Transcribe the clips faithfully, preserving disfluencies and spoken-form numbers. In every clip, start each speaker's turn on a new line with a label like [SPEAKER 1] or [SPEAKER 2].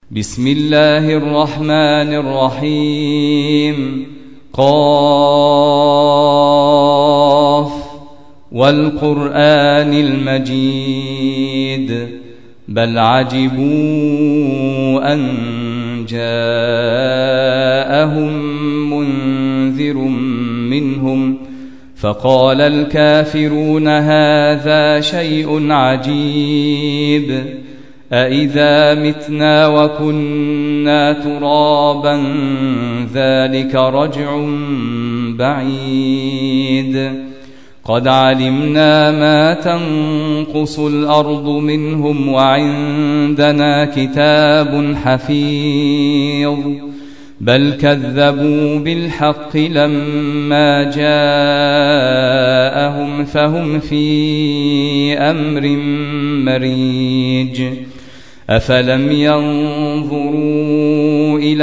[SPEAKER 1] بسم الله الرحمن الرحيم. قاف والقرآن المجيد بل عجبوا أن جاءهم منذر منهم فقال الكافرون هذا شيء عجيب أإذا متنا وكنا ترابا ذلك رجع بعيد قد علمنا ما تنقص الأرض منهم وعندنا كتاب حفيظ بل كذبوا بالحق لما جاءهم فهم في أمر مريج أفلم ينظروا إلى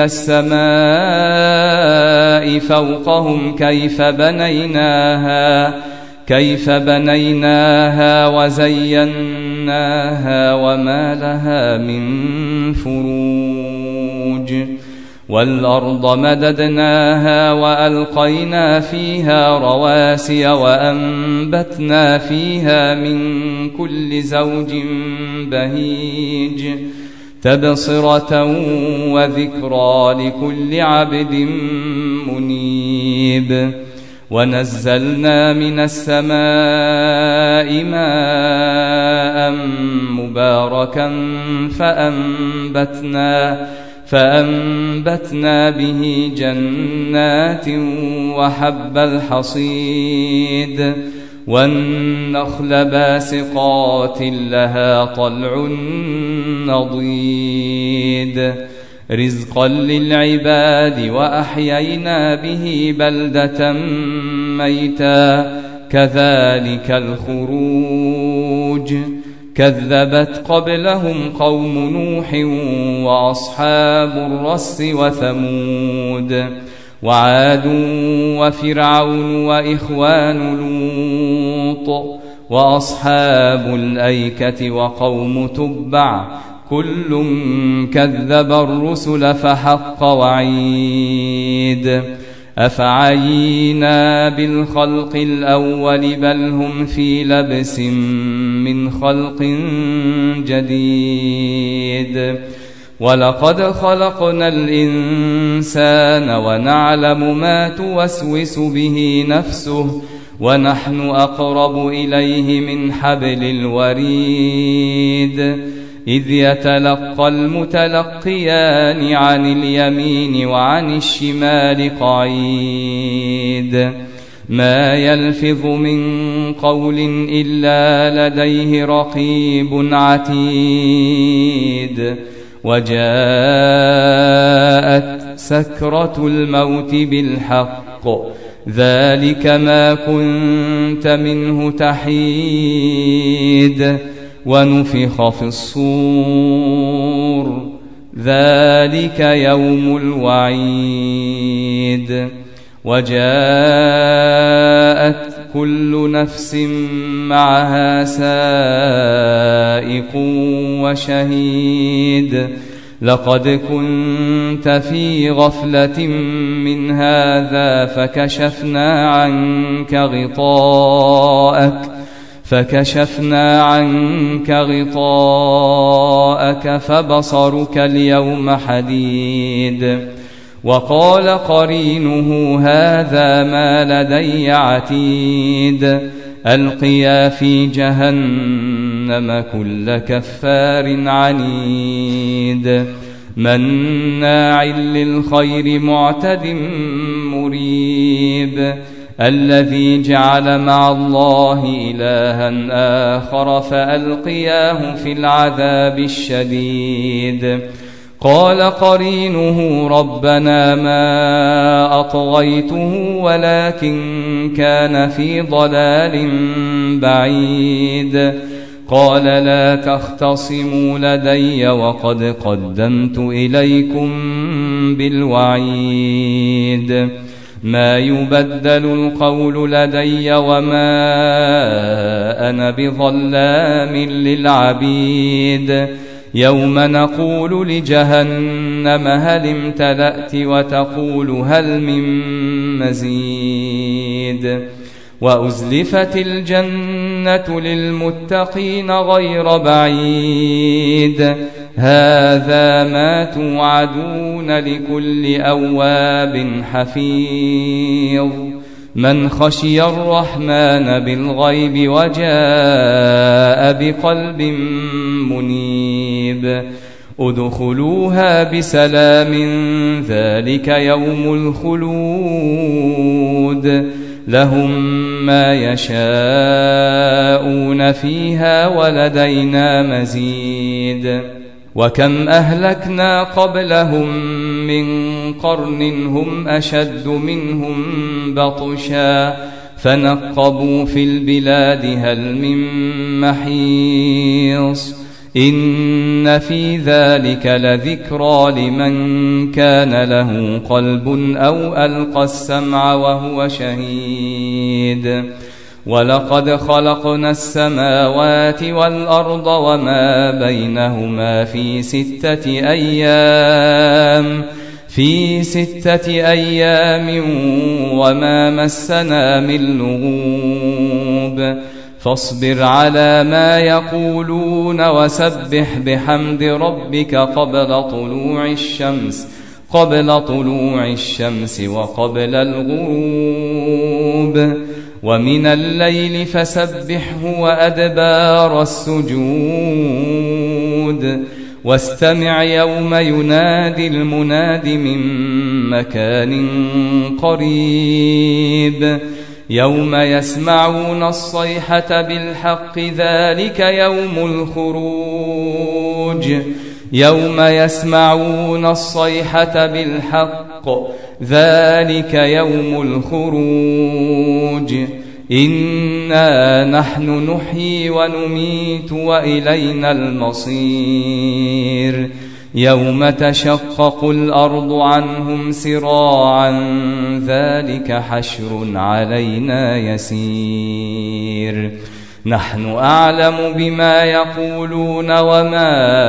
[SPEAKER 1] السماء فوقهم كيف بنيناها كيف بنيناها وزيناها وما لها من فروج والأرض مددناها وألقينا فيها رواسي وأنبتنا فيها من كل زوج بهيج تبصرة وذكرى لكل عبد منيب ونزلنا من السماء ماء مباركا فأنبتنا فأنبتنا به جنات وحب الحصيد والنخل باسقات لها طلع نضيد رزقا للعباد وأحيينا به بلدة ميتا كذلك الخروج كذبت قبلهم قوم نوح وأصحاب الرس وثمود وعاد وفرعون وإخوان لوط وأصحاب الأيكة وقوم تبع كل كذب الرسل فحق وعيد أفعينا بالخلق الأول بل هم في لبس من خلق جديد ولقد خلقنا الإنسان ونعلم ما توسوس به نفسه ونحن أقرب إليه من حبل الوريد إذ يتلقى المتلقيان عن اليمين وعن الشمال قعيد ما يلفظ من قول إلا لديه رقيب عتيد وجاءت سكرة الموت بالحق ذلك ما كنت منه تحيد ونفخ في الصور ذلك يوم الوعيد وجاءت كل نفس معها سائق وشهيد لقد كنت في غفلة من هذا فكشفنا عنك غطاءك فكشفنا عنك غطاءك فبصرك اليوم حديد وقال قرينه هذا ما لدي عتيد ألقيا في جهنم كل كفار عنيد مناع للخير معتد مريب الذي جعل مع الله إلها آخر فألقياه في العذاب الشديد قال قرينه ربنا ما أطغيته ولكن كان في ضلال بعيد قال لا تختصموا لدي وقد قدمت إليكم بالوعيد ما يبدل القول لدي وما أنا بظلام للعبيد يوم نقول لجهنم هل امتلأت وتقول هل من مزيد وأزلفت الجنة للمتقين غير بعيد هذا ما توعدون لكل أواب حفيظ من خشي الرحمن بالغيب وجاء بقلب منيب ادخلوها بسلام ذلك يوم الخلود لهم ما يشاءون فيها ولدينا مزيد وكم أهلكنا قبلهم من قرن هم أشد منهم بطشا فنقبوا في البلاد هل من محيص إن في ذلك لذكرى لمن كان له قلب أو ألقى السمع وهو شهيد ولقد خلقنا السماوات والأرض وما بينهما في ستة أيام في ستة أيام وما مسنا من لغوب فاصبر على ما يقولون وسبح بحمد ربك قبل طلوع الشمس قبل طلوع الشمس وقبل الغروب ومن الليل فسبحه وأدبار السجود واستمع يوم ينادي المناد من مكان قريب يوم يسمعون الصيحة بالحق ذلك يوم الخروج يوم يسمعون الصيحة بالحق ذلك يوم الخروج إنا نحن نحيي ونميت وإلينا المصير يوم تشقق الأرض عنهم سراعا ذلك حشر علينا يسير نحن أعلم بما يقولون وما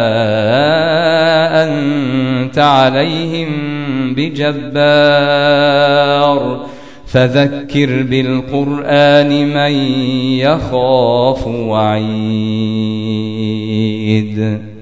[SPEAKER 1] أنت عليهم بجبار فذكر بالقرآن من يخاف وعيد